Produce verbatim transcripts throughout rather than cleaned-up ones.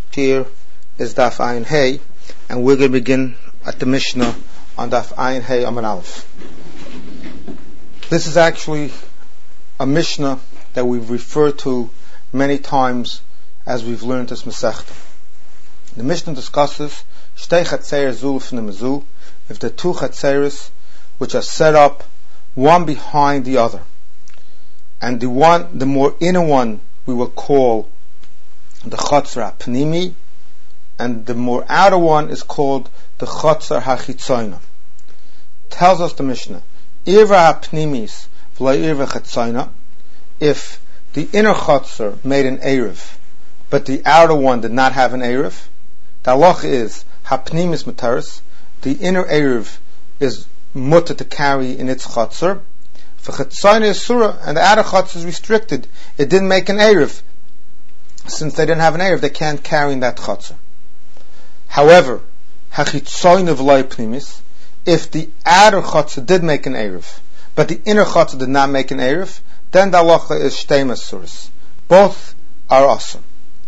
Here is Daf Ayin Hey, and we're going to begin at the Mishnah on Daf Ayin Hey Amud Aleph. This is actually a Mishnah that we've referred to many times as we've learned this Masechta. The Mishnah discusses Shtei Chatzeres Zu Lifnei Zu, if the two Chatzeres which are set up one behind the other, and the one, the more inner one, we will call the Chatzer HaPnimi, and the more outer one is called the Chatzer HaChitzoina. Tells us the Mishnah, Irva HaPnimis V'lo Irva Chatzoina, if the inner Chatzer made an Erev, but the outer one did not have an Erev, the halacha is HaPnimis Mutaris, the inner Erev is mutter to carry in its Chatzer, for Chatzoina is Surah, and the outer Chatzer is restricted. It didn't make an Erev. Since they didn't have an Erev, they can't carry in that Chatzer. However, Hachitzoina V'lo Pnimis, if the outer Chatzer did make an Erev, but the inner Chatzer did not make an Erev, then the halacha is Shtei Masuras. Both are Asur.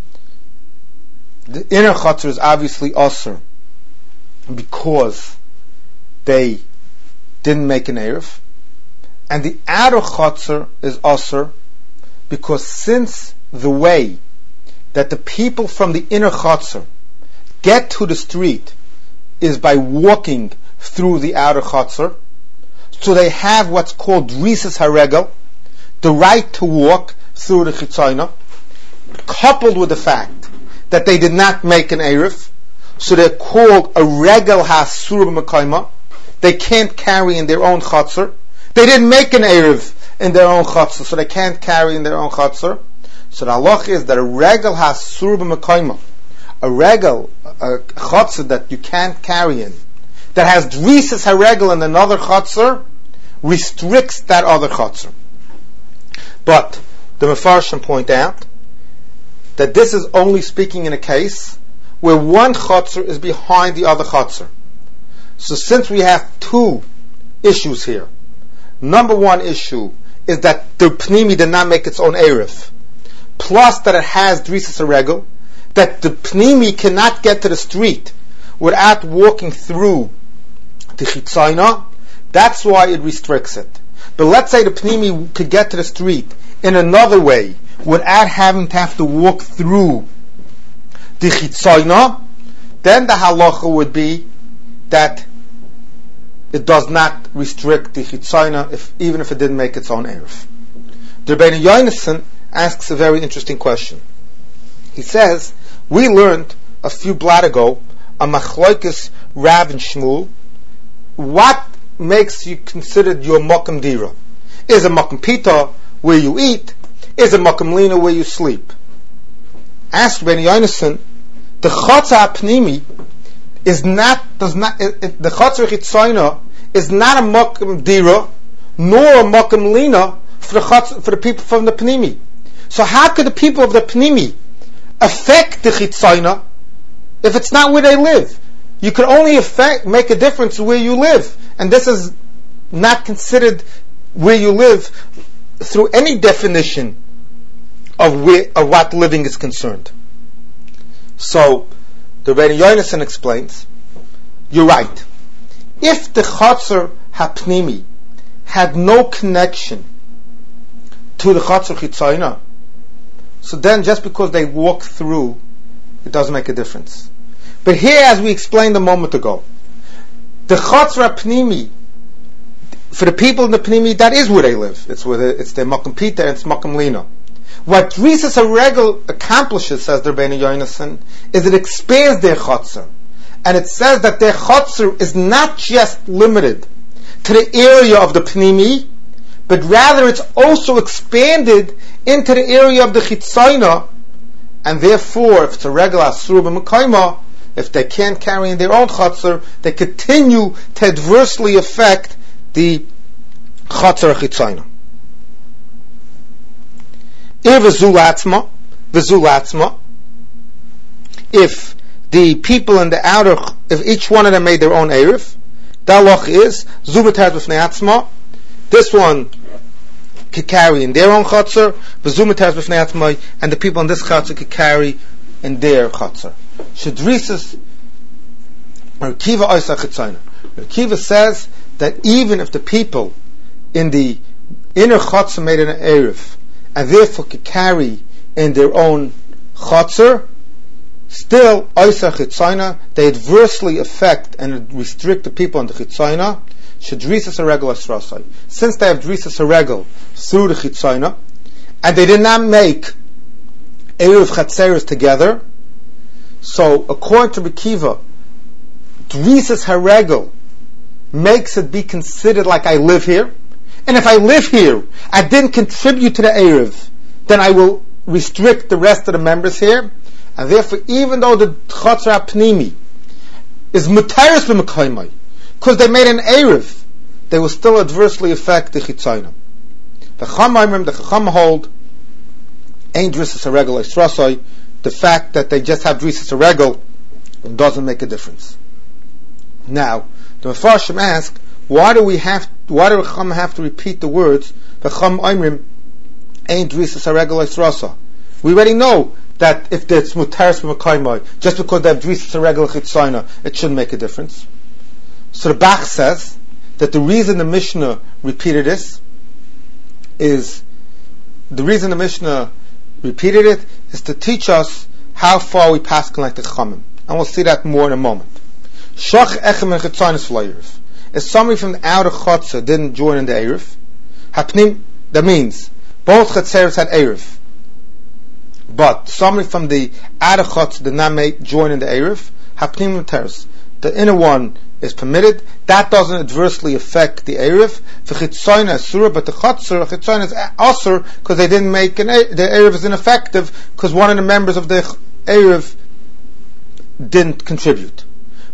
The inner Chatzer is obviously Asur because they didn't make an Erev, and the outer Chatzer is Asur because since the way that the people from the inner Chatzer get to the street is by walking through the outer Chatzer, so they have what's called Risus HaRegel, the right to walk through the Chitzoina, coupled with the fact that they did not make an Erev, so they're called a Regel HaSur B'Mekayma. They can't carry in their own Chatzer. They didn't make an Erev in their own Chatzer, so they can't carry in their own Chatzer. So the halach is that a Regel HaSur B'Mekayma, a Regel, a Chatzer that you can't carry in, that has Drisis HaRegel in another Chatzer, restricts that other Chatzer. But the Mefarshim point out that this is only speaking in a case where one Chatzer is behind the other Chatzer. So since we have two issues here, number one issue is that the Pnimi did not make its own Erev, plus that it has Drisis HaRegel, that the Pnimi cannot get to the street without walking through the Chitzoina. That's why it restricts it. But let's say the Pnimi could get to the street in another way without having to have to walk through the Chitzoina, then the halacha would be that it does not restrict the Chitzoina, if, even if it didn't make its own Erev. The Rebbeinu Yonason asks a very interesting question. He says, we learned a few blot ago a Machloikis Rav and Shmuel. What makes you considered your Mokum Dira? Is a Mokum Pita where you eat? Is a Mokum Lina where you sleep? Asked Rebbeinu Yonason, the Chatzer HaPnimi is not, does not, it, it, the Chatzer Chitzoina is not a Mokum Dira nor a Mokum Lina for the Chatzer, for the people from the Pnimi. So how could the people of the Pnimi affect the Chitzoina if it's not where they live? You could only affect, make a difference where you live, and this is not considered where you live through any definition of where, of what living is concerned. So the Rebbeinu Yonason explains, you're right. If the Chatzer HaPnimi had no connection to the Chatzer Chitzoina, so then just because they walk through, it doesn't make a difference. But here, as we explained a moment ago, the Chatzer HaPnimi, for the people in the Pnimi, that is where they live. It's where they, it's their Mokum Pita and it's Mokum Lina. What Drisis HaRegel accomplishes, says the Rebbeinu Yonason, is it expands their Chatzer. And it says that their Chatzer is not just limited to the area of the Pnimi, but rather it's also expanded into the area of the Chitzoina, and therefore, if it's a Regel HaSur B'Mekayma, if they can't carry in their own Chatzer, they continue to adversely affect the Chatzer HaChitzoina. If the people in the outer, if each one of them made their own Erev, the halach is, this one could carry in their own Chatzer, and the people in this Chatzer could carry in their chatzar. Shedrisis Kiva Oisa Chitzayna. Kiva says that even if the people in the inner chatzar made an eruv and therefore could carry in their own chatzar, still Oisa Chitzayna, they adversely affect and restrict the people in the Chitzayna. Shedrisis Haregel Asrasai. Since they have Drisas Haregel through the Chitzayna, and they did not make eruv chatzeres together, so according to Rekiva, Drisas Haregel makes it be considered like I live here, and if I live here, I didn't contribute to the eruv, then I will restrict the rest of the members here, and therefore, even though the Chatzar HaPnimi is mutaris b'mekaymai, because they made an eruv, they will still adversely affect the Chitzayna. The Chachamim, the Chacham hold, ain't Drisas Haregel Eisrasai, the fact that they just have Drisas Haregel doesn't make a difference. Now, the Mefarshim ask, why do we have, why do the Chacham have to repeat the words, the Chacham Oimrim, ain't Drisas Haregel Eisrasai? We already know that if it's mutaris b'mekaymai, just because they have Drisas Haregel Chitzayna, it shouldn't make a difference. So the Bach says that the reason the Mishnah repeated this is, the reason the Mishnah repeated it is to teach us how far we pass like the Chachamim. And we'll see that more in a moment. Shach echem and Chitzaynis v'layirif. If somebody from the outer Chatzah didn't join in the Eruv, hapnim, that means both Chatzeres had Eruv, but somebody from the outer Chatzah did not make, join in the Eruv, hapnim teres. The inner one is permitted. That doesn't adversely affect the Eruv. For Chitzayna Asura, but the Chatzar, Chitzayna is Asur, because they didn't make an Eruv. The Eruv is ineffective, because one of the members of the Eruv didn't contribute.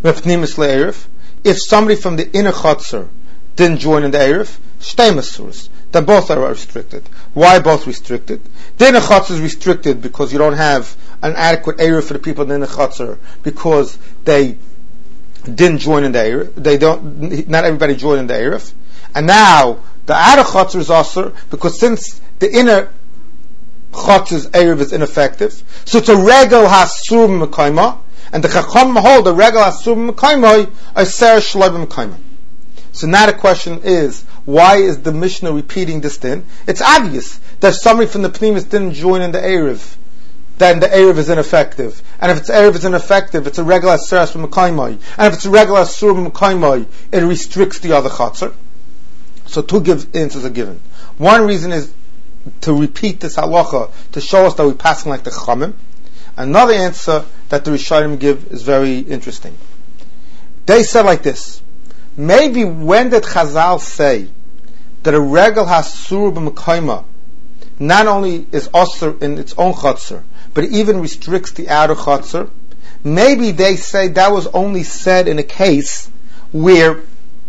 If somebody from the inner Chatzar didn't join in the Eruv, Shtei Asuras, then both are restricted. Why both restricted? The inner Chatzar is restricted because you don't have an adequate Eruv for the people in the inner Chatzar, because they didn't join in the Eruv. They don't, not everybody joined in the Eruv. And now, the outer Chatzar is also, because since the inner Chatzar's Eruv is ineffective, so it's a Regel Hasur Mekayma, and the Chacham hold the Regel Hasur Mekayma, a Ser Shloim Mekayma. So now the question is, why is the Mishnah repeating this then? It's obvious that if somebody from the Pnimis didn't join in the Eruv, then the Eruv is ineffective. And if it's Eruv is ineffective, it's a regular Seras B'Mekaymai. And if it's a regular Sur B'Mekaymai, it restricts the other Chatzar. So two give answers are given. One reason is to repeat this halacha, to show us that we're passing like the Chachamim. Another answer that the Rishonim give is very interesting. They said like this, maybe when did Chazal say that a regal has Sur B'Mekaymai not only is Osir in its own Chatzar, but it even restricts the outer Chatzar? Maybe they say that was only said in a case where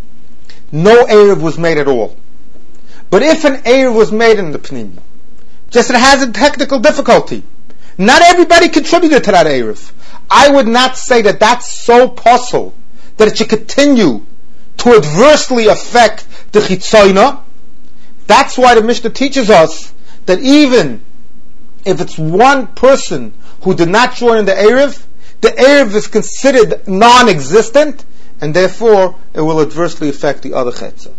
no Eruv was made at all. But if an Eruv was made in the Pnimi, just it has a technical difficulty, not everybody contributed to that Eruv, I would not say that that's so possible that it should continue to adversely affect the Chitzayna. That's why the Mishnah teaches us that even if it's one person who did not join in the Eruv, the Eruv is considered non-existent, and therefore it will adversely affect the other Chetzah.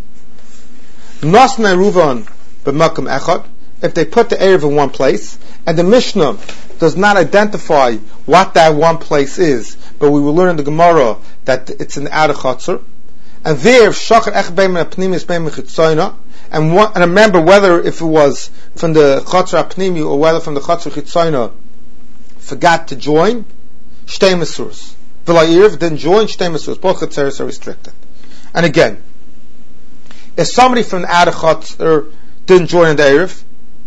Nasna Ruvan b'makam echad, if they put the Eruv in one place, and the Mishnah does not identify what that one place is, but we will learn in the Gemara that it's in the outer Chatzar, and there, Shachar Ech Beim Pnimis Beim Chitzayna, and one, and remember whether if it was from the Chatzar Pnimi or whether from the Chatzar Chitzayna forgot to join, Shtei Masuras. V'la'irv didn't join, Shtei Masuras. Both Chatzeres are restricted. And again, if somebody from the outer Chatzar didn't join in the Eruv,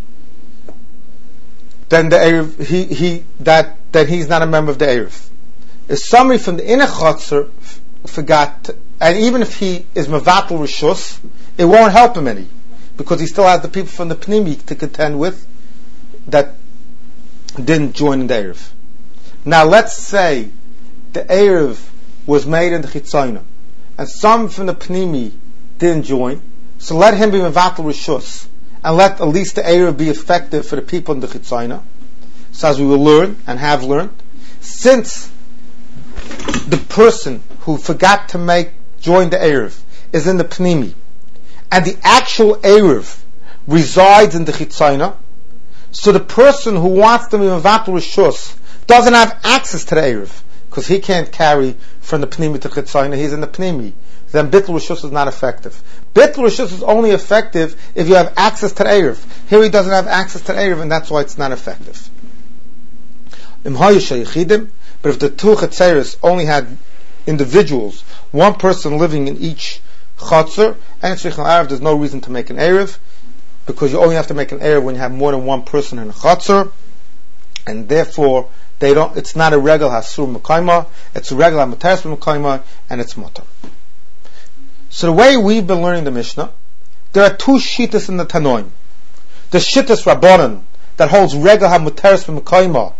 then the Eruv, he, he, that, then he's not a member of the Eruv. If somebody from the inner Chatzar f- forgot to, and even if he is Mavatul Rishus, it won't help him any, because he still has the people from the Pnimi to contend with that didn't join in the Eruv. Now let's say the Eruv was made in the Chitzayna, and some from the Pnimi didn't join, so let him be Mavatul Rishus, and let at least the Eruv be effective for the people in the Chitzayna. So as we will learn, and have learned, since the person who forgot to make join the Erev is in the Pnimi, and the actual Erev resides in the Chitzayna, so the person who wants to be Mevatel Rishus doesn't have access to the Erev, because he can't carry from the Pnimi to Chitzayna, he's in the Pnimi. Then Bittul Rishus is not effective. Bittul Rishus is only effective if you have access to the Erev. Here he doesn't have access to the Erev, and that's why it's not effective. But if the two Chetzeres only had individuals, one person living in each Chatzer, and Sheikhal Arab, there's no reason to make an Erev, because you only have to make an Erev when you have more than one person in a Chatzer, and therefore they don't. It's not a Regal Hasur Mekayma, it's a Regal HaMateres Mekayma, and it's Mutter. So the way we've been learning the Mishnah, there are two shittas in the Tanoim. The shittas Rabbanan that holds Regal HaMateres Mekayma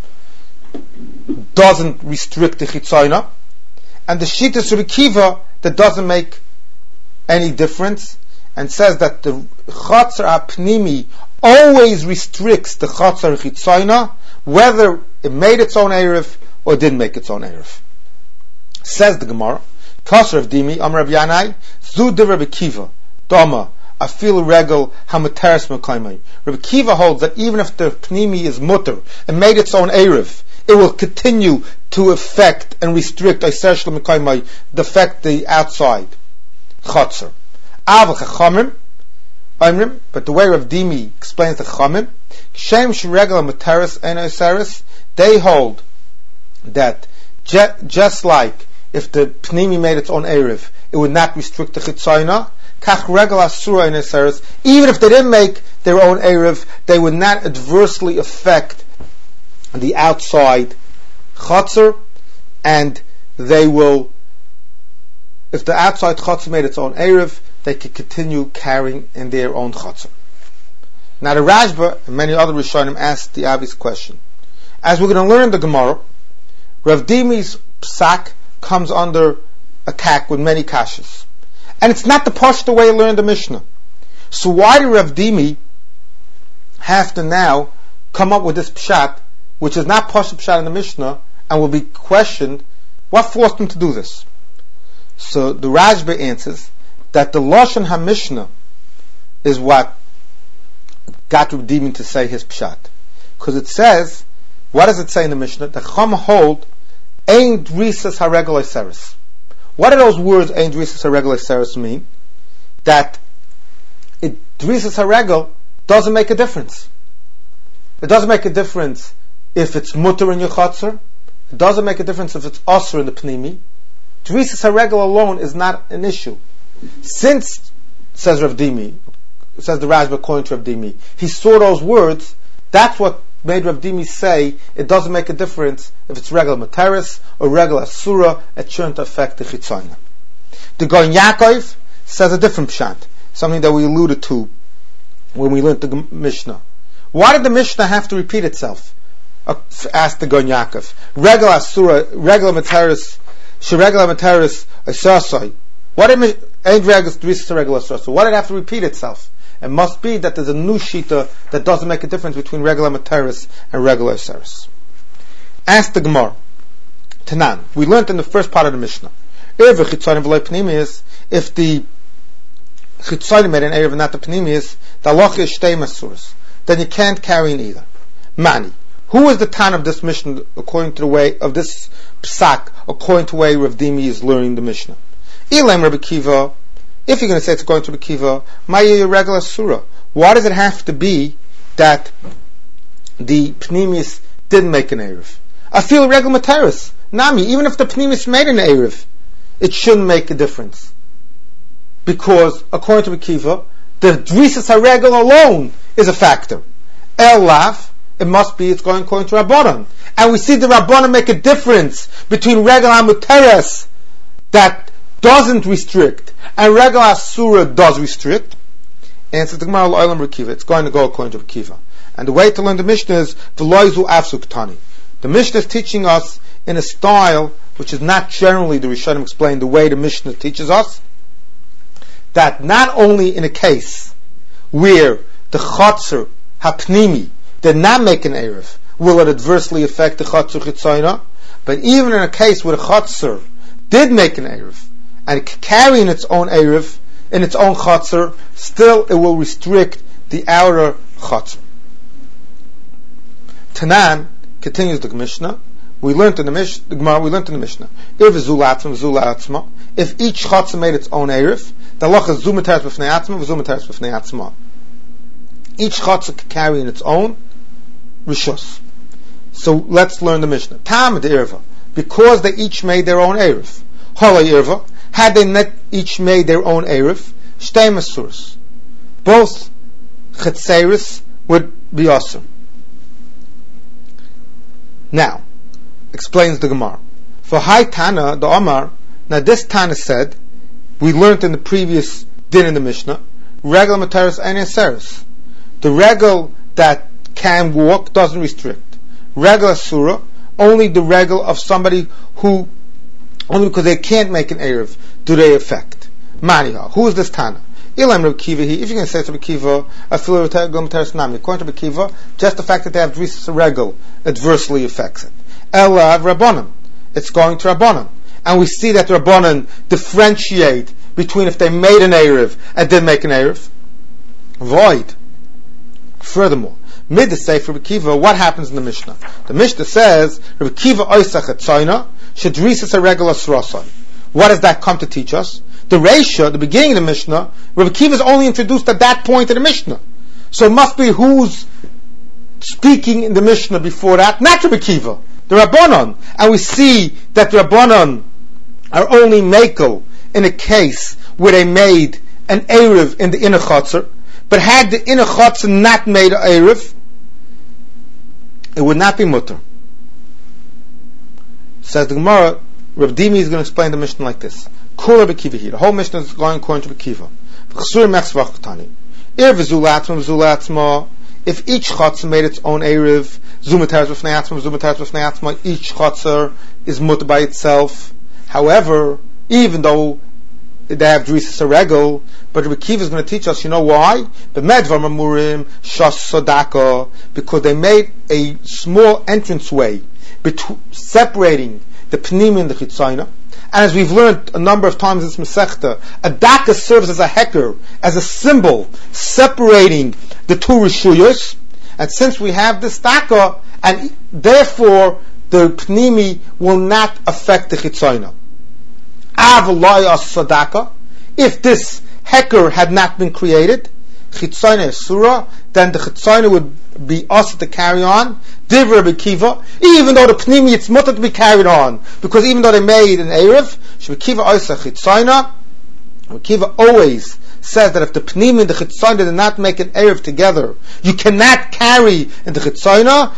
doesn't restrict the Chitzayna, and the shittas Rabbi Kiva that doesn't make any difference, and says that the Chatzar HaPnimi always restricts the Chatzar Chitzayna, whether it made its own Erev or didn't make its own Erev. Says the Gemara, Kasher of Dimi, Amar Rabbi Yanai, Zu de Rabbi Kiva, Dama, Afil Regel Hamateres Mekaymai. Rabbi Kiva holds that even if the Pnimi is mutter and made its own Erev, it will continue to affect and restrict Eiser Shel Mekaymai, affect the outside Chatzar. Av Chachamim, Amrim, but the way Rav Dimi explains the Chachamim, Shem Shregel Hamateres and Eiseres, they hold that je- just like if the Pnimi made its own Erev, it would not restrict the Chitzayna. Kach Regel Asura and Eiseres, even if they didn't make their own Erev, they would not adversely affect the outside Chatzar, and they will, if the outside Chatzar made its own Erev, they could continue carrying in their own Chatzar. Now the Rashba and many other Rishonim asked the obvious question. As we're going to learn in the Gemara, Rav Dimi's psak comes under attack with many kashas. And it's not the Pashto way to learn the Mishnah. So why did Rav Dimi have to now come up with this pshat, which is not Pashto pshat in the Mishnah, and will be questioned, what forced him to do this? So the Rashba answers that the Lashon HaMishnah is what got Rav Dimi to say his pshat. Because it says, what does it say in the Mishnah? The Chum hold Ein Drisas HaRegel Eiseres. What do those words Ein Drisas HaRegel Eiseres mean? That it, Drisas HaRegel doesn't make a difference. It doesn't make a difference if it's mutter in your chatzar. It doesn't make a difference if it's osur in the pnimi. Drisas HaRegel alone is not an issue. Since, says Rav Dimi, says the Rashba according to Rav Dimi, he saw those words, that's what made Rav Dimi say it doesn't make a difference if it's regular materis or regular surah, it shouldn't affect the chitzayna. The Goin Yaakov says a different pshat, something that we alluded to when we learned the Mishnah. Why did the Mishnah have to repeat itself? Uh, asked the Goin Yaakov. Regular surah, regular materis, sheregular materis, asasai. What did ain't regular surah? Why did it have to repeat itself? It must be that there's a new shita that doesn't make a difference between regular materis and regular seris. Ask the Gemara. Tanan. We learned in the first part of the Mishnah. If the chitzanim made an erev and not the pnimius, the halacha is shtei masuras. Then you can't carry in either. Mani. Who is the tan of this Mishnah according to the way of this psak, according to the way Rav Dimi is learning the Mishnah? Ilam Rabbi Kiva. If you're going to say it's going to be kiva, ma'ya regular surah. Why does it have to be that the pnimis didn't make an erev? I feel regular materis. Nami, even if the pnimis made an erev, it shouldn't make a difference. Because, according to Kiva, the drisas haregel alone is a factor. El laf, it must be it's going according to Rabbanan. And we see the Rabbanan make a difference between regular materis that doesn't restrict and regular surah does restrict. And it's the Gemara L'Olam Rekiva. It's going to go according to Rekiva. And the way to learn the Mishnah is V'loizu Afsuk Tani. The Mishnah is teaching us in a style which is not generally the Rishonim explain the way the Mishnah teaches us. That not only in a case where the Chatzar Hapnimi did not make an Erev, will it adversely affect the Chatzar Chitzaina. But even in a case where the Chatzar did make an Erev, and carrying its own Erev in its own Chatzar, still it will restrict the outer Chatzar. Tanan continues the Mishnah. We learned in the Mishnah, the Gemara, we learned in the Mishnah. If Zulatzma, Zulatzma, if each Chatzar made its own Erev, the Loch is Zumateres b'fnei Atzma, Zumateres b'fnei Atzma. Each Chatzar can carry in its own Rishus. So let's learn the Mishnah. Tam de Irva, because they each made their own Erev. Hala Irva, had they not each made their own Erev, Shtei Masuras. Both Chetzeris would be awesome. Now, explains the Gemara. For Hai Tana, the Omar, now this Tana said, we learned in the previous din in the Mishnah, Regel Materis and Aseris. The regel that can walk doesn't restrict. Regel Asura, only the regel of somebody who, only because they can't make an Erev, do they affect. Maniha, who is this Tana? Ilam Reb Kiva, if you're going to say to Reb Kiva, according to Reb Kiva, just the fact that they have Drisas Regel adversely affects it. Elav Rabbanan, it's going to Rabbanan. And we see that Rabbanan differentiate between if they made an Erev and didn't make an Erev. Void. Furthermore, mid the Sefer Reb Kiva, what happens in the Mishnah? The Mishnah says, Reb Kiva oisach etzaina, shedrisas a regel asrasai. What does that come to teach us? The Reisha, the beginning of the Mishnah, Reb Kiva is only introduced at that point in the Mishnah. So it must be who's speaking in the Mishnah before that? Not Reb Kiva, the Rabbanon. And we see that the Rabbanon are only Mekel in a case where they made an Erev in the inner Chatzar. But had the inner Chatzar not made an Erev, it would not be mutter. Says the Gemara, Reb Dimi is going to explain the Mishnah like this. Kula b'kiva here. The whole Mishnah is going according to b'kiva. If each Chatzar made its own Erev, Zumateres b'fnei Atzma, Zumateres b'fnei Atzma, each Chatzar is mutter by itself. However, even though they have Drisas Regel, but Reb Kiva is going to teach us, you know why? B'medvar mamurim shas sodaka, because they made a small entranceway between, separating the pnimi and the chitzayna. And as we've learned a number of times in this Masechta, a daka serves as a heker, as a symbol separating the two rishuyos. And since we have this daka, and therefore the pnimi will not affect the chitzayna. If this heker had not been created, chitzayna surah, then the chitzayna would be asked to carry on. Divrei Reb Kiva, even though the pnimi it's mutter to be carried on, because even though they made an erev, Reb Kiva oisa chitzayna. Reb Kiva always says that if the pnimi and the chitzayna did not make an erev together, you cannot carry in the chitzayna.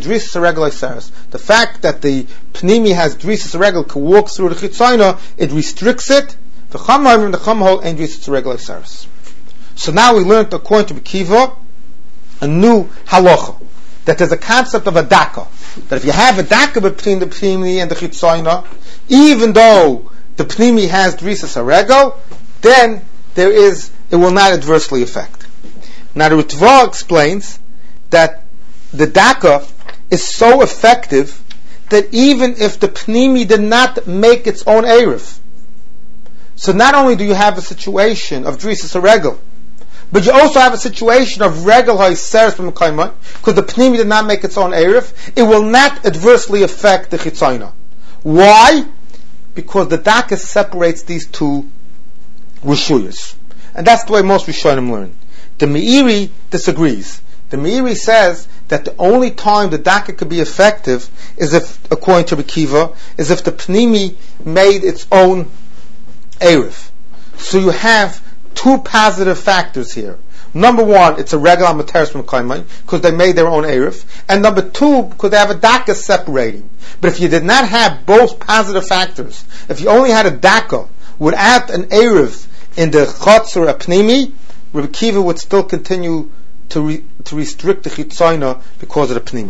The fact that the pnimi has drisas regel can walk through the chitzayna, it restricts it. The chamar and the chamhol ain't drisas regel. So now we learned according to Reb Kiva a new halacha, that there's a concept of a daka, that if you have a daka between the pnimi and the chitzayna, even though the pnimi has drisas regel, then there is, it will not adversely affect. Now the Ritva explains that the daka is so effective that even if the pnimi did not make its own erev, so not only do you have a situation of drisas regel, but you also have a situation of regel ha'isers b'mekayma, because the pnimi did not make its own erev, it will not adversely affect the chitzayna. Why? Because the daka separates these two rishuyos. And that's the way most Rishonim learn. The Meiri disagrees. The Meiri says that the only time the daka could be effective is if, according to Reb Kiva, is if the pnimi made its own erev. So you have two positive factors here. Number one, it's a regular materis from Kaimai, because they made their own erev. And number two, because they have a daka separating. But if you did not have both positive factors, if you only had a daka without an erev in the chatzor apnimi, Reb Kiva would still continue to re, to restrict the chitzayna because of the pnimi.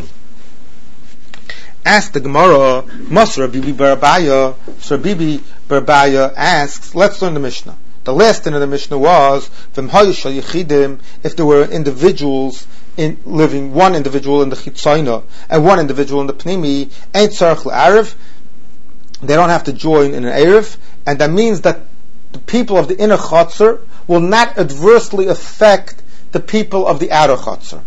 Ask the Gemara, Masra Bibi Barabaya. So Bibi Barabaya asks, let's learn the Mishnah. The last thing of the Mishnah was, if there were individuals in living, one individual in the Chitzaina and one individual in the Pnimi, ain't tzarich l'erev. They don't have to join in an erev, and that means that the people of the inner Chatzar will not adversely affect the people of the outer Chatzar.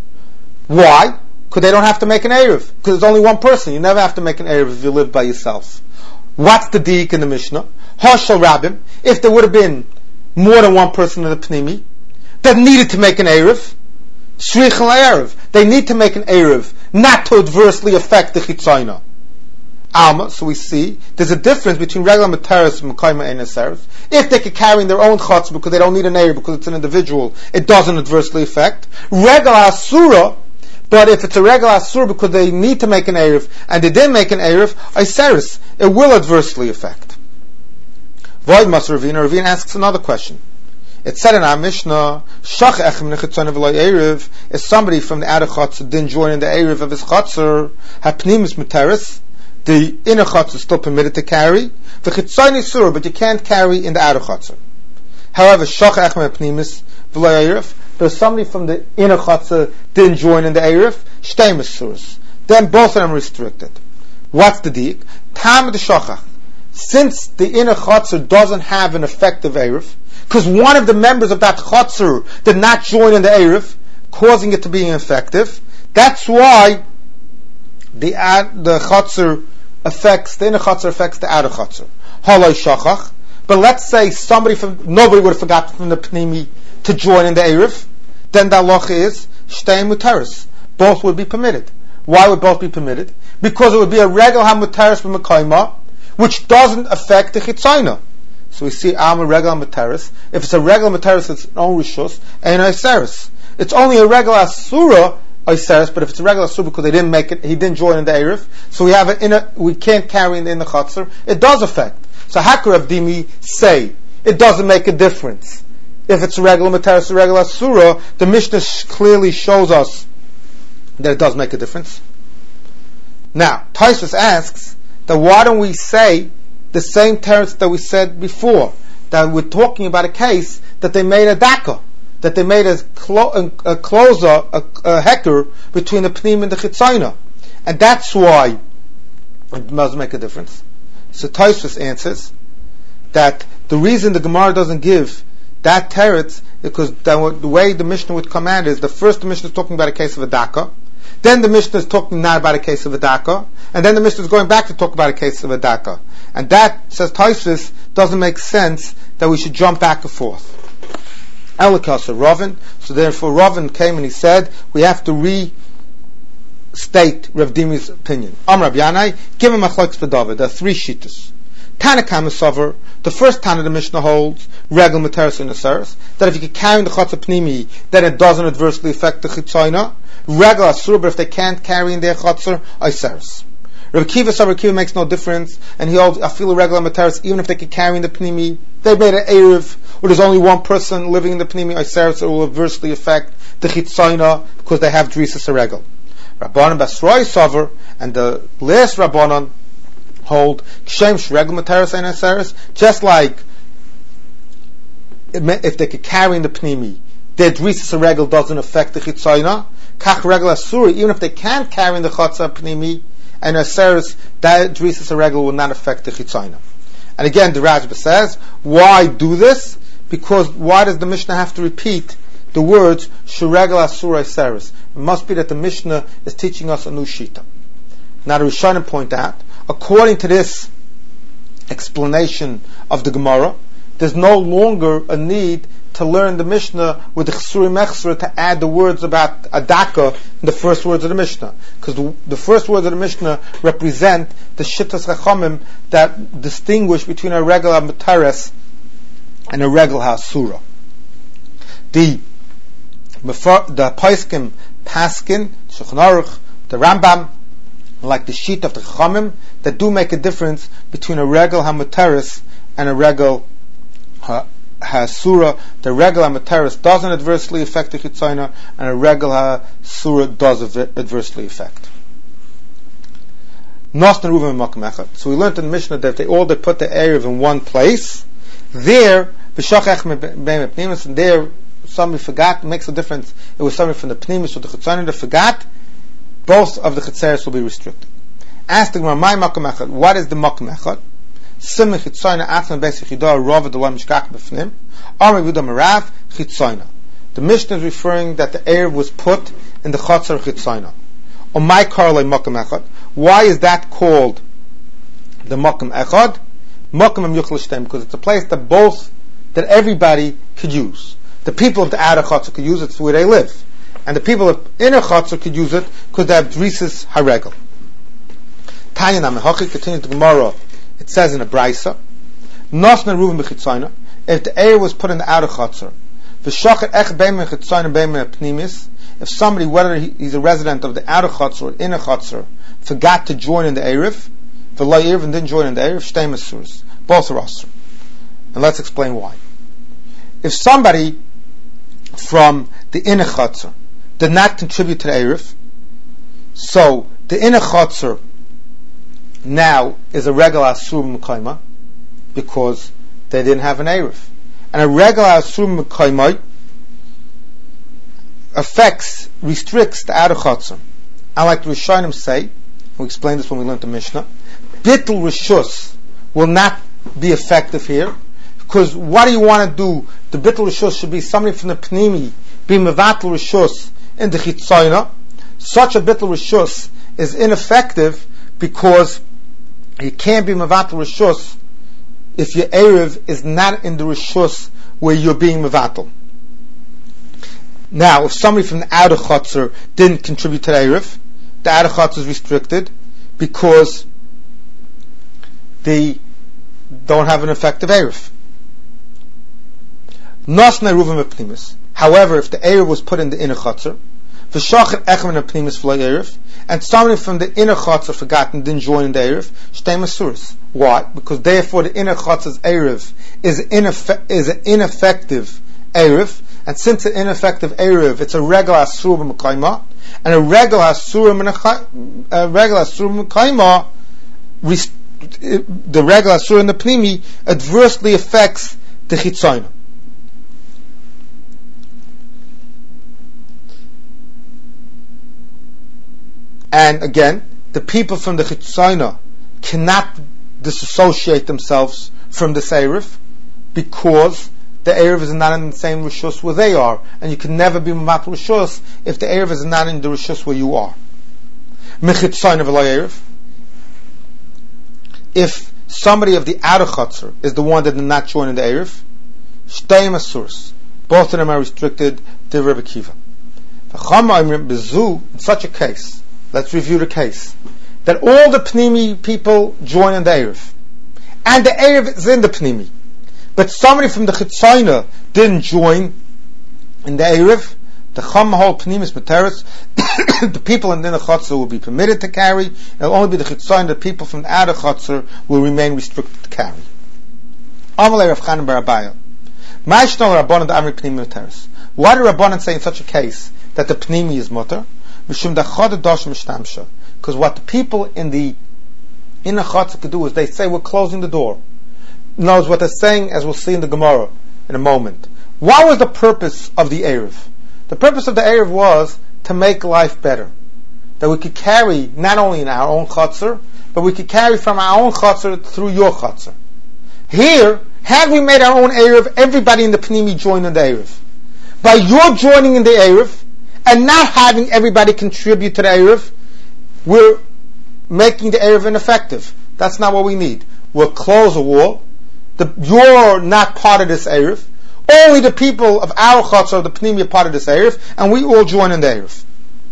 Why? Because they don't have to make an erev. Because there's only one person. You never have to make an erev if you live by yourself. What's the diik in the Mishnah? Hashal Rabbim. If there would have been more than one person in the Pnimi that needed to make an erev, shriich l'erev. They need to make an erev, not to adversely affect the Chitzaina. Alma, so we see there's a difference between regular materis and mekayma and aseres. If they could carry in their own chutz because they don't need an erev because it's an individual, it doesn't adversely affect. Regular asura, but if it's a regular asura because they need to make an erev and they didn't make an erev, aseres, it will adversely affect. Void Masar Ravina. Ravina asks another question. It said in our Mishnah, Shach echem nechitzon v'lo erev, if somebody from the outer chutz didn't join in the erev of his chutzner, hapnimis materis, the inner chutz is still permitted to carry. The chitzoni surah, but you can't carry in the outer chutz. However, shach echem pnimis v'lo erev. But if somebody from the inner chutz didn't join in the erev, shteimus surahs. Then both of them are restricted. What's the diik? Tam the shachach. Since the inner chutz doesn't have an effective erev, because one of the members of that chutz did not join in the erev, causing it to be ineffective, that's why the the chutz affects, the inner chutzner affects the outer chutzner. Halay shachach. But let's say somebody from, nobody would have forgotten from the Pnimi to join in the Erev, then the halacha is, shtei mutaris. Both would be permitted. Why would both be permitted? Because it would be a regular ha-mutaris b'mekayma, which doesn't affect the chitzayna. So we see, I'm a regular mutaris. If it's a regular mutaris, it's an own rishus, and an iseris. It's only a regular asura, Iseres, but if it's a regular surah because they didn't make it, he didn't join in the Erev, so we have it in a, we can't carry in the, in the Chatzar, it does affect. So how could Rav Dimi say it doesn't make a difference? If it's a regular Materis, a regular surah, the Mishnah sh- clearly shows us that it does make a difference. Now, Taisus asks that why don't we say the same teretz that we said before, that we're talking about a case that they made a daka, that they made a, clo- a, a closer, a, a hecker between the pnim and the chitzayna, and that's why it must make a difference. So Tosfos answers that the reason the Gemara doesn't give that teretz is because the, the way the Mishnah would come out is the first the Mishnah is talking about a case of a daka, then the Mishnah is talking not about a case of a daka, and then the Mishnah is going back to talk about a case of a daka, and that, says Tosfos, doesn't make sense that we should jump back and forth. Elikas of Ravin. So therefore Ravin came and he said, we have to restate Rav Dimi's opinion. Am Rabbi Yanai, give him a chlokes b'David. There are three shittas. Tanakam Sover, the first Tana the Mishnah holds, regel materis and aseres, that if you can carry in the chutz pnimi, then it doesn't adversely affect the chitzayna. Regel asur, but if they can't carry in their chutzar, aseres. Rav Kiva said Rav Kiva makes no difference, and he holds, I feel a regular materis, even if they can carry in the pnimi, they made an erev, where there's only one person living in the pnimi, aseres, it will adversely affect the chitzayna, because they have drisas regel. Rabbanan Basroi Sover, and the last Rabbanan hold, Kshem Shregel materis and aseres, just like, if they could carry in the pnimi, their drisas regel doesn't affect the chitzayna, kach regel asuri, even if they can't carry in the chutzah pnimi, and aseres, that drisas regel will not affect the chitzayna. And again, the Rajba says, why do this? Because why does the Mishnah have to repeat the words Shuregel Asura Aseres? It must be that the Mishnah is teaching us a new shita. Now the Rishonim point out, according to this explanation of the Gemara, there's no longer a need to learn the Mishnah with the Chsuri Mechsura to add the words about Adaka in the first words of the Mishnah. Because the, the first words of the Mishnah represent the Shittas Chachamim that distinguish between a regular Materes and a regular Hasura. The the Paiskim Paskin, Shulchan Aruch, the Rambam, like the sheet of the Chachamim, that do make a difference between a regular Hamateres and a regular ha, Hasura. The regular Hamateres doesn't adversely affect the Chitzayna, and a regular Hasura does adversely affect. So we learned in the Mishnah that if they all they put the Erev in one place, there, and there somebody forgot, it makes a difference. It was somebody from the Pnimis or the Chitzonius that forgot, both of the Chetzeres will be restricted. Ask the Gemara, my Makom Echad, what is the Makom Echad? Simon Chitzonius, Atzman Beis Yechidah, Rov, the one Mishkach B'fnim, Amar Yehuda Merav, Chitzonius. The Mishnah is referring that the Erev was put in the Chatzar Chitzonius. Or my Karlei Makom Echad. Why is that called the Makom Echad? Makom Em Yuchel Shtem, because it's a place that both, that everybody could use. The people of the outer Chatzar could use it, it's where they live. And the people of inner Chatzar could use it because they have Drisis Haregel. Tanya Namehachi continues the Gemara. It says in a Braisa, Nosna Reuven B'Chitzonius, if the Erev was put in the outer Chatzar, V'shachet Ech Beimen Chitzonius Beimen Pnimis, if somebody, whether he, he's a resident of the outer Chatzar or inner Chatzar, forgot to join in the Erev, V'lo Erev and didn't join in the Erev, Shtei Masuras. Both are Asur. And let's explain why. If somebody from the inner Chatzar did not contribute to the Erev, so the inner Chatzar now is a regular Asur M'kaima because they didn't have an Erev. And a regular Asur M'kaima affects, restricts the outer Chatzar. And like the Rishonim say, we explained this when we learned the Mishnah, Bittul Rishus will not be effective here, because what do you want to do? The Bittul Rishus should be somebody from the Pnimi, be Mevatel Rishus in the Chitzonius. Such a Bittul Rishus is ineffective because you can't be Mevatel Rishus if your Erev is not in the Rishus where you're being Mevatel. Now, if somebody from the outer Chatzar didn't contribute to the Erev, the outer Chatzar is restricted because they don't have an effective Erev. Nosna Reuven B'Pnimis. However, if the Erev was put in the inner Chatzar, V'shachet Echem B'Pnimis V'lo Erev, and somebody from the inner Chatzar forgot and didn't join in the Erev, Shtei Masuras. Why? Because therefore the inner Chatzar's Erev is, ineffe- is an ineffective Erev, and since an ineffective Erev, it's a regular Asur M'Kaima, and a regular Asur M'Kaima, rest- the regular Asur in the Pnimi, adversely affects the Chitzonius. And again, the people from the Chitzonius cannot disassociate themselves from the Erev because the Erev is not in the same Rishus where they are. And you can never be Mamat Rishus if the Erev is not in the Rishus where you are. Mechitzonius v'lo Erev. If somebody of the outer Chatzar is the one that did not join in the Erev, Shtei Masuras. Both of them are restricted to Rebbe Kiva. In such a case, let's review the case, that all the Pnimi people join in the Erev, and the Erev is in the Pnimi, but somebody from the Chitzonius didn't join in the Erev, the Chum whole Pnimis Materis, the people in the inner Chatzar will be permitted to carry, and it will only be the Chitzonius, the people from the outer Chatzar will remain restricted to carry. Amalei Rav Chanan bar Abaya. Ma'ishnol Rabbanan Amri Pnimi Materis. Why do Rabbanan say in such a case that the Pnimi is mutter? Because what the people in the inner Chatzar could do is they say, we're closing the door. In other words, what they're saying, as we'll see in the Gemara in a moment. What was the purpose of the Erev? The purpose of the Erev was to make life better. That we could carry not only in our own Chatzar, but we could carry from our own Chatzar through your Chatzar. Here, had we made our own Erev, everybody in the Pnimi joined in the Erev. By your joining in the Erev, and not having everybody contribute to the Erev, we're making the Erev ineffective. That's not what we need. We'll close a wall. The, you're not part of this Erev. Only the people of our Chatzar, the Pnimi, are part of this Erev, and we all join in the Erev.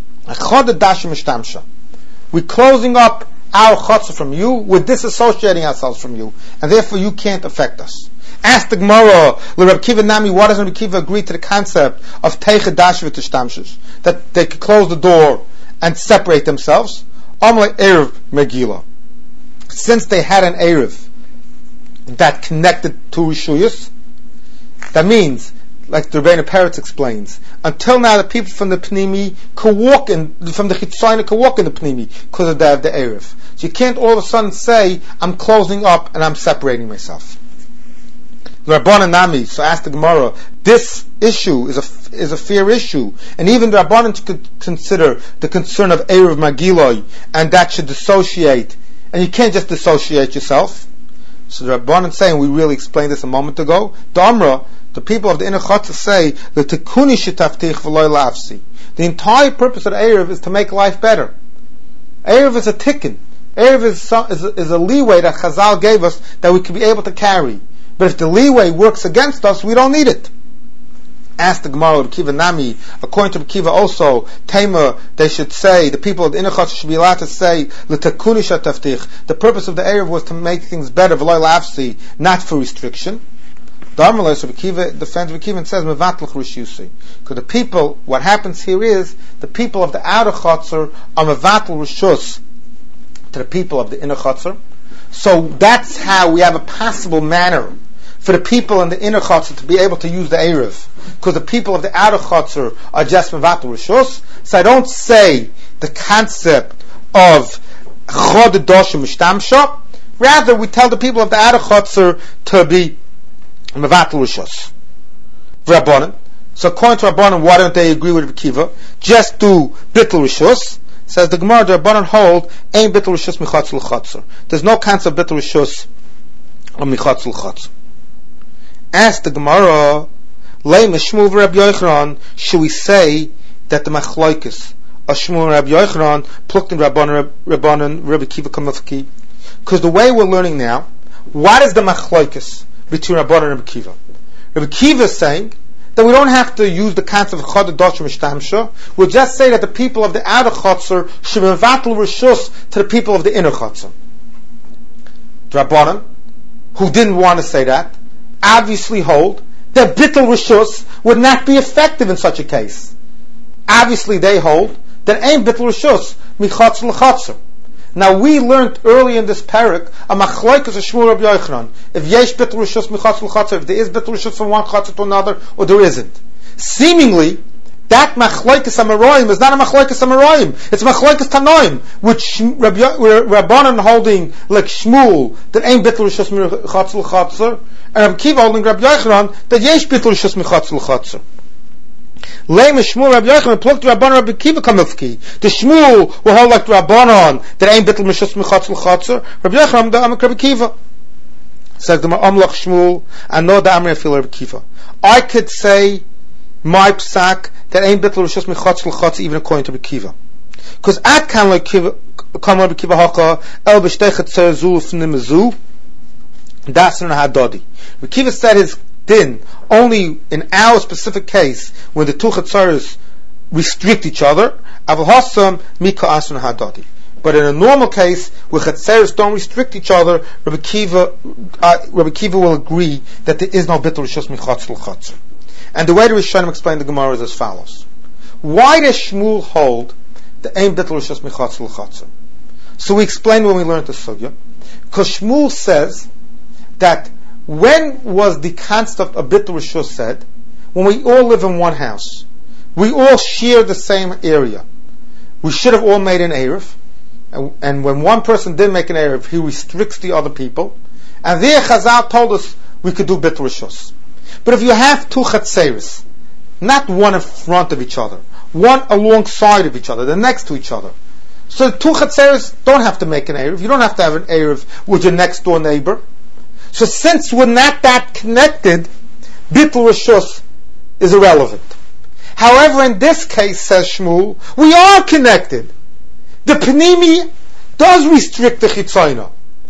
We're closing up our Chatzar from you, we're disassociating ourselves from you, and therefore you can't affect us. Ask the Gemara, Reb Kiva Nami, why doesn't Reb Kiva agree to the concept of Teicha Dashvit Tishtamshish, that they could close the door and separate themselves? Amalei Erev Megillah. Since they had an Erev that connected to Rishuyas, that means, like the Rebbeinu Peretz explains, until now the people from the Pnimi could walk in, from the Chitzonius could walk in the Pnimi because they have the Erev. So you can't all of a sudden say, I'm closing up and I'm separating myself. Rabbanan Nami. So ask the Gemara. This issue is a is a fair issue, and even the Rabbanan could consider the concern of Erev Magiloi, and that should dissociate. And you can't just dissociate yourself. So the Rabbanan saying, we really explained this a moment ago. The Amra, the people of the inner Chotzer say, the Tekuni shetaftich v'loy lafsi. The entire purpose of the Erev is to make life better. Erev is a tikkun. Erev is, some, is, a, is a leeway that Chazal gave us that we can be able to carry. But if the leeway works against us, we don't need it. Ask the Gemara of Kiva Nami. According to Kiva also, Tema, they should say, the people of the inner Chotzer should be allowed to say, L'tekuni shetaftich. The purpose of the Erev was to make things better, v'loy lafsi, not for restriction. The Amalai, so Kiva defends Kiva and says, Mevatlach Rishusi. Because the people, what happens here is, the people of the outer Chotzer are Mevatl Rishus to the people of the inner Chotzer. So that's how we have a possible manner for the people in the inner Chotzer to be able to use the Erev. Because the people of the outer Chotzer are just Mevatl Rishus. So I don't say the concept of Chod Doshim Mishtamsha. Rather, we tell the people of the outer Chotzer to be Mevatel Rishus. Rabbanan. So according to Rabbanan, why don't they agree with Kiva? Just do Bittul Rishus. Says the Gemara, the Rabbanan hold, ain't Bittul Rishus Michatz L'Chatzer. There's no concept of Bittul Rishus or Michatz L'Chatzer. Ask the Gemara, Lei Meshmuel Rabbi Yochanan, should we say that the Machloikis of Shmuel Rabbi Yochanan plucked in Rabbanan, Rabbanan, Rabbi Kiva Kamafki? Because the way we're learning now, what is the Machloikis between Rabbanan and Rabbi Kiva? Rabbi Kiva is saying that we don't have to use the concept of Chod Dosh Mishtamsha. We'll just say that the people of the outer Chotzer should be Mevatel Rishus to the people of the inner Chotzer. The Rabbanan, who didn't want to say that, obviously hold that Bittul Rishus would not be effective in such a case. Obviously they hold that ain't Bittul Rishus Michatz L'Chatzer. Now we learned early in this parak a machloikas of Shmuel Rabbi Yochanan. If yesh Bittul Rishus Michatz L'Chatzer, if there is Bittul Rishus from one Chatzer to another, or there isn't. Seemingly, that machloikas Amoraim is not a machloikas Amoraim. It's a machloikas Tanoim, which Rabbi Rabbanan holding like Shmuel that ain't Bittul Rishus Michatz L'Chatzer, and Rabbi Kiva holding Rabbi Yochanan that yesh Bittul Rishus Michatz L'Chatzer. Leim Shmuel Rabbi Yochanan plucked Rabbanan Rabbi Kiva Kamifki. The Shmuel will hold like Rabbanan that ain't Bittul Mishus Michatz L'Chatzer. Rabbi Yochanan the Amak Rabbi Kiva. Says the Amlach Shmuel, and no the Amri Fil Rabbi Kiva. I could say my psak that ain't Bittul Mishus Michatz L'Chatzer even according to Rabbi Kiva. Because at kan like Kiva, come Rabbi Kiva Haka El B'Shtechet Tzerzu F'Nimezu Dasan Hadodi. Rabbi Kiva said his din only in our specific case when the two chatzaros restrict each other. Aval hasam mika asun hadadi. But in a normal case where chatzaros don't restrict each other, Rabbi Kiva, uh, Rabbi Kiva will agree that there is no bittul rishus michatz l'chatzer. And the way the Rishonim explain the Gemara is as follows: why does Shmuel hold the aim bittul rishus michatz l'chatzer? So we explained when we learned the sugya, because Shmuel says that when was the concept of Bittul Rishus said? When we all live in one house. We all share the same area. We should have all made an Erev. And, and when one person did make an Erev, he restricts the other people. And there Chazal told us we could do Bittul Rishus. But if you have two Chatzeris, not one in front of each other, one alongside of each other, they're next to each other. So two Chatzeris don't have to make an Erev. You don't have to have an Erev with your next door neighbor. So since we're not that connected, Bittul Rishus is irrelevant. However, in this case, says Shmuel, we are connected. The Panimi does restrict the Chitzayna.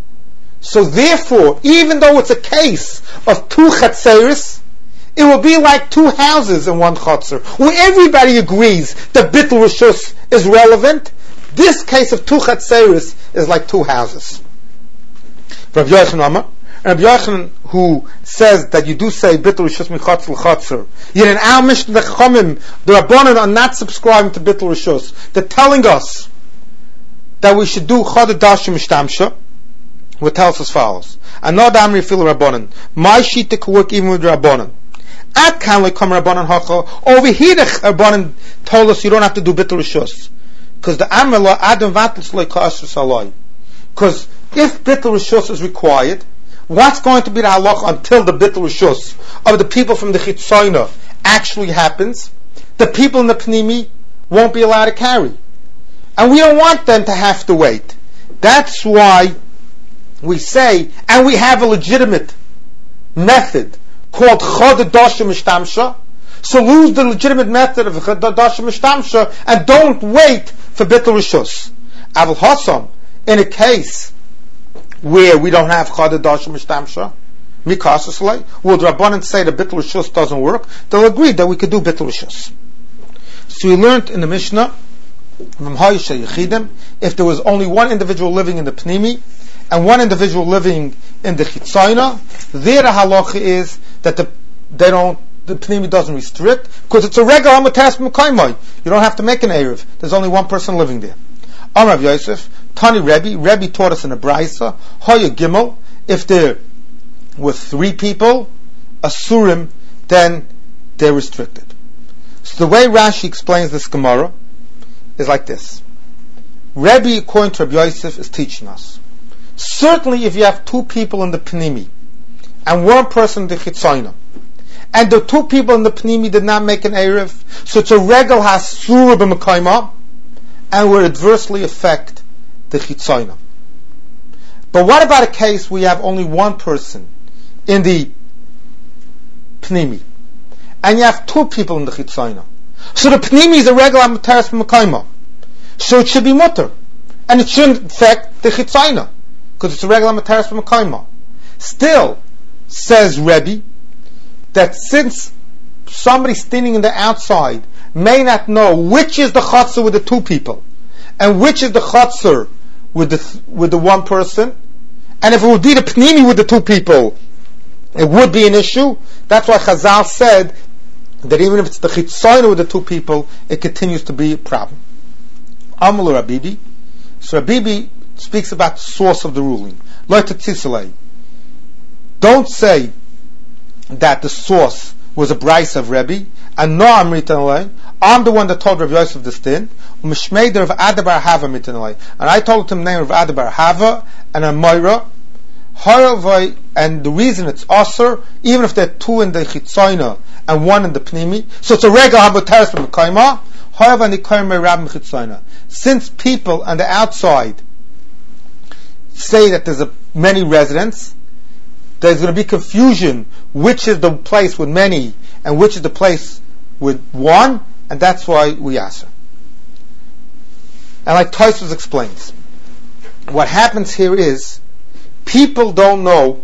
So therefore, even though it's a case of two Chatzeris, it will be like two houses in one Chatzer, where everybody agrees that Bittul Rishus is relevant. This case of two Chatzeris is like two houses. Rav Yochanan Rabbi Yochanan, who says that you do say Bittul Rishus Michatz L'Chatzer, yet in our Mishnah the Chachamim, the Rabbanan are not subscribing to Bittul Rishus. They're telling us that we should do Chod Dashim Mishtamsha, which tells us as follows: Another Amri Fil Rabbanan, my shita could work even with Rabbanan. At Kanle come Rabbanan Hacha. Over here the Rabbanan told us you don't have to do Bittul Rishus, because the Amr La Adam Vatl Sloi Ka'asr Saloi. Because if Bittul Rishus is required, what's going to be the halacha until the Bittul Rishus of the people from the Chitzoyna actually happens? The people in the Pnimi won't be allowed to carry. And we don't want them to have to wait. That's why we say, and we have a legitimate method called Chod Dasha Mishtamsha. So lose the legitimate method of Chod Dasha Mishtamsha and don't wait for Bittul Rishus. Aval Hassam, in a case where we don't have Chod Dasha Mishtamsha, Mikasaslay, will the Rabbanan say that Bittul Rishus doesn't work? They'll agree that we could do Bittul Rishus. So we learned in the Mishnah, if there was only one individual living in the Pnimi and one individual living in the Chitzoyna, there the halacha is that the they don't the Pnimi doesn't restrict because it's a regular Hamatas Mekaymai. You don't have to make an Erev. There's only one person living there. Amar Rav Yosef, Tani Rebbe, Rebbe taught us in a Braisa, Hoya Gimel, if there were three people, Asurim, then they're restricted. So the way Rashi explains this Gemara is like this. Rebbe, according to Rabbi Yosef, is teaching us. Certainly if you have two people in the Pnimi and one person in the Chitzoyna, and the two people in the Pnimi did not make an Erev, so it's a regal hasura b'mekayma, and will adversely affect the Chitzoyna. But what about a case where you have only one person in the Pnimi, and you have two people in the Chitzoyna? So the Pnimi is a regular Mataras B'Mekayma. So it should be mutter. And it shouldn't affect the Chitzoyna, because it's a regular Mataras B'Mekayma. Still, says Rebbe, that since somebody standing in the outside may not know which is the Chatzar with the two people, and which is the Chatzar with the, with the one person, and if it would be the Pnimi with the two people, it would be an issue. That's why Chazal said that even if it's the Chitzoyna with the two people, it continues to be a problem. Amul Rabibi. So Rabibi speaks about the source of the ruling. Don't say that the source was a Braisa of Rebbe, and no Amritan I'm the one that told Rav Yosef this din, and I told him the name of Adabar Hava and a Moira, and the reason it's Aser, even if there are two in the Chitzoyna and one in the Pnimi, so it's a regular Haboteres B'Mekayma, however, since people on the outside say that there's a, many residents, there's going to be confusion which is the place with many and which is the place with one, and that's why we Aser. And like Tosfos explains, what happens here is people don't know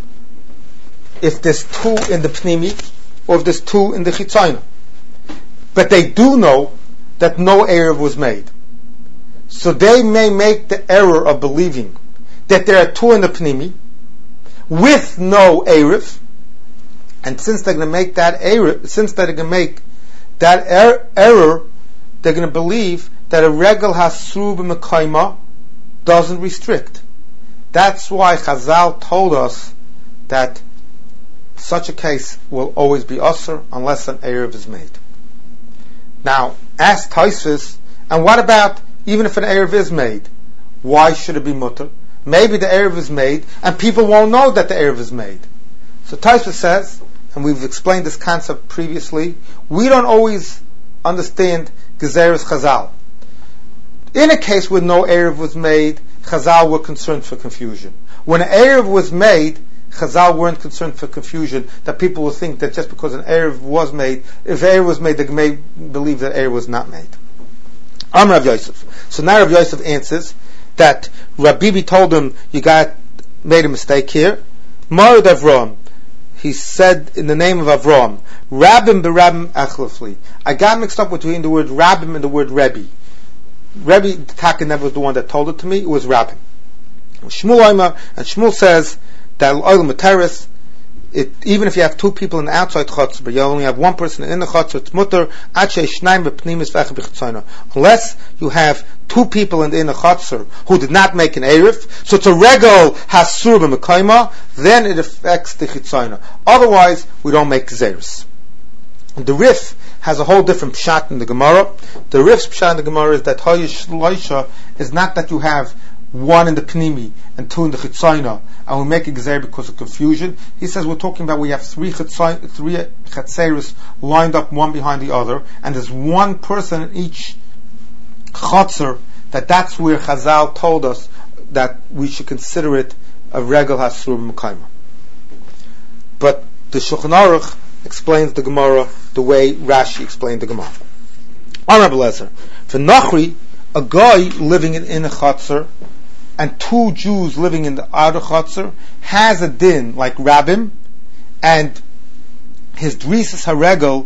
if there's two in the Pnimi or if there's two in the Chitzoyna. But they do know that no Erev was made. So they may make the error of believing that there are two in the Pnimi with no Erev, and since they're going to make that error, since they're going to make that er- error, they're going to believe that a regal hasru b'mekayma doesn't restrict. That's why Chazal told us that such a case will always be usher unless an Erev is made. Now, ask Tosfos, and what about even if an Erev is made? Why should it be mutter? Maybe the Erev is made, and people won't know that the Erev is made. So Tosfos says, and we've explained this concept previously, we don't always understand Gezeres Chazal. In a case where no Erev was made, Chazal were concerned for confusion. When an Erev was made, Chazal weren't concerned for confusion, that people will think that just because an Erev was made, if Erev was made, they may believe that Erev was not made. Am Rav Yosef. So now Rav Yosef answers that Rabibi told him, you got made a mistake here. Marad Avram. He said in the name of Avram, Rabbim berabim achlafli. I got mixed up between the word Rabbim and the word Rebbe. Rebbe Taka never was the one that told it to me, it was Rabbim. Shmuel Omer, and Shmuel says that Oil Materis, it, even if you have two people in the outside chotzer, but you only have one person in the chotzer, it's mutter, unless you have two people in the inner chotzer who did not make an Erev, so it's a regal hasur b'mekayma, then it affects the chitzoyna. Otherwise, we don't make zeres. The Rif has a whole different pshat in the Gemara. The Rif's pshat in the Gemara is that Hayish Loisha is not that you have one in the Pnimi and two in the Chitzayna, and we make a Gezer because of confusion. He says we're talking about we have three Chitzay, three Chatzeris lined up one behind the other, and there's one person in each Chatzer, that that's where Chazal told us that we should consider it a Regel Hasur Mekayma. But the Shulchan Aruch explains the Gemara the way Rashi explained the Gemara. Amar Belezer, for Nachri, a guy living in, in a Chatzer, and two Jews living in the outer Chatzer, has a din like Rabbim, and his Drisas HaRegel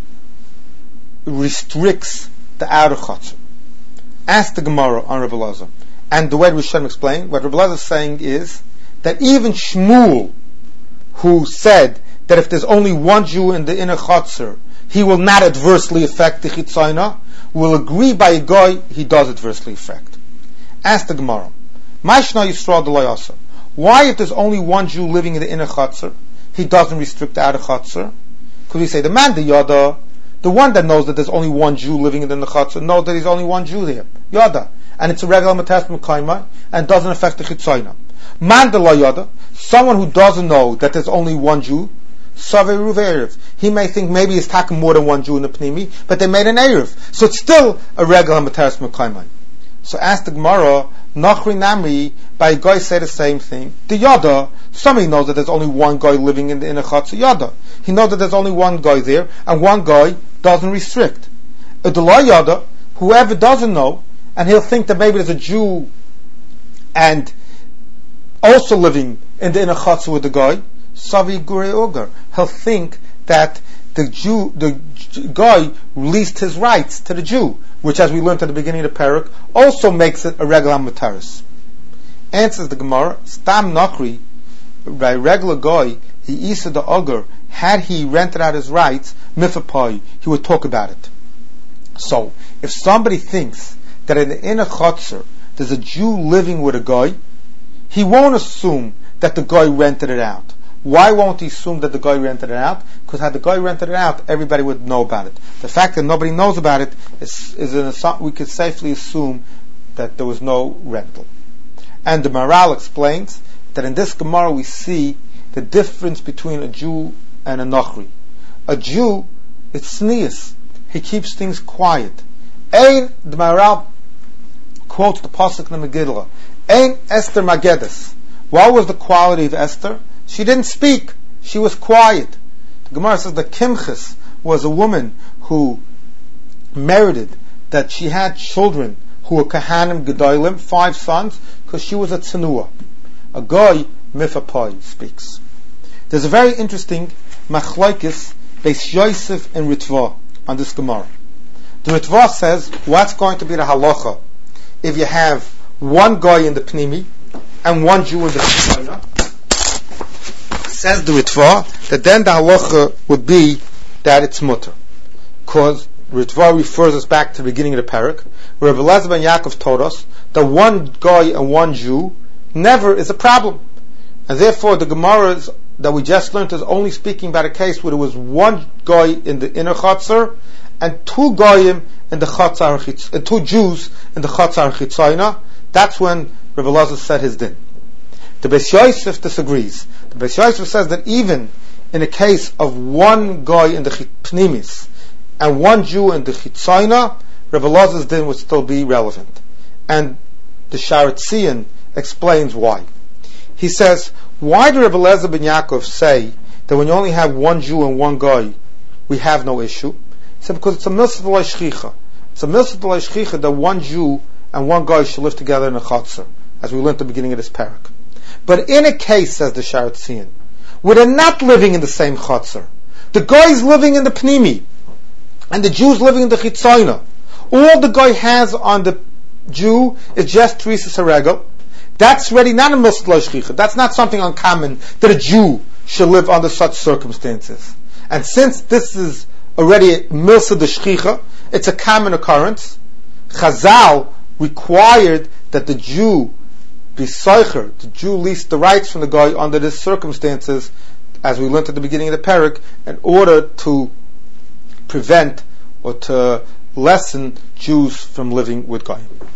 restricts the outer Chatzer. Ask the Gemara on Rebbe Elazar. And the way Rishonim explain, what Rebbe Elazar is saying is that even Shmuel, who said that if there's only one Jew in the inner Chatzer, he will not adversely affect the Chitzayna, will agree by a guy he does adversely affect. Ask the Gemara, Mashna Yisrael D'Layasa, why if there's only one Jew living in the inner Chatzer, he doesn't restrict the outer Chatzer? Because we say the man, the Yada, the one that knows that there's only one Jew living in the Chatzer, knows that there's only one Jew there, Yada, and it's a regular Matas Mekayma, and doesn't affect the Chitzayna. Man the Yada, someone who doesn't know that there's only one Jew, Savei Ruv Erev. He may think maybe it's taking more than one Jew in the Pnimi, but they made an Erev. So it's still a regular Materis Mekayman. So ask the Gemara, Nachri Namri, by a guy say the same thing. The Yada, somebody knows that there's only one guy living in the inner Chatzer Yada. He knows that there's only one guy there, and one guy doesn't restrict. A Delay Yada, whoever doesn't know, and he'll think that maybe there's a Jew and also living in the inner Chatzer with the guy, Savi Gurei Ogar. He'll think that the Jew, the guy released his rights to the Jew, which, as we learned at the beginning of the parak, also makes it a regular mutaris. Answers the Gemara, Stam Nachri, by regular guy, he isa the Ogar, had he rented out his rights, mifapai, he would talk about it. So, if somebody thinks that in the inner Chatzer there's a Jew living with a guy, he won't assume that the guy rented it out. Why won't he assume that the guy rented it out? Because had the guy rented it out, everybody would know about it. The fact that nobody knows about it is, is an assu- we could safely assume that there was no rental. And the Maral explains that in this Gemara we see the difference between a Jew and a Nachri. A Jew, it's sneas. He keeps things quiet. Ein, the Maral quotes the Pasuk in the Megillah, Ein Esther Magedes. What was the quality of Esther? She didn't speak. She was quiet. The Gemara says that Kimchis was a woman who merited that she had children who were Kahanim Gedolim, five sons, because she was a Tzenua. A guy, Mifapai, speaks. There's a very interesting Machlaikis, Beis Yosef and Ritva, on this Gemara. The Ritva says, what's going to be the halacha if you have one guy in the Pnimi and one Jew in the Pnimi? Says the Ritva that then the halacha would be that it's mutter, because Ritva refers us back to the beginning of the parak, where Rebbe Elazar ben Yaakov told us that one guy and one Jew never is a problem, and therefore the Gemara that we just learned is only speaking about a case where there was one guy in the inner Chatzer and two goyim in the Chatzar, and two Jews in the Chatzar Chitzayna. That's when Rebbe Elazar said his din. The Beis Yosef disagrees. The Beis Yosef says that even in a case of one guy in the Pnimis and one Jew in the Chitzayna, Rebbe Elazar's din would still be relevant. And the Sharetzian explains why. He says, why did Rebbe Elazar ben Yaakov say that when you only have one Jew and one guy, we have no issue? He said, because it's a milsat l'ay shchicha. It's a milsat l'ay shchicha that one Jew and one guy should live together in a Chatzer, as we learned at the beginning of this parak. But in a case, says the Sharetzian, where they're not living in the same Chatzer, the guy's living in the Pnimi, and the Jew's living in the Chitzayna, all the guy has on the Jew is just Teresa's Haregel. That's ready, not a milsat l'ay shchicha. That's not something uncommon that a Jew should live under such circumstances. And since this is already a milsat l'shchicha, it's a common occurrence. Chazal required that the Jew be soicher, the Jew leased the rights from the guy under these circumstances, as we learned at the beginning of the parak, in order to prevent or to lessen Jews from living with goyim.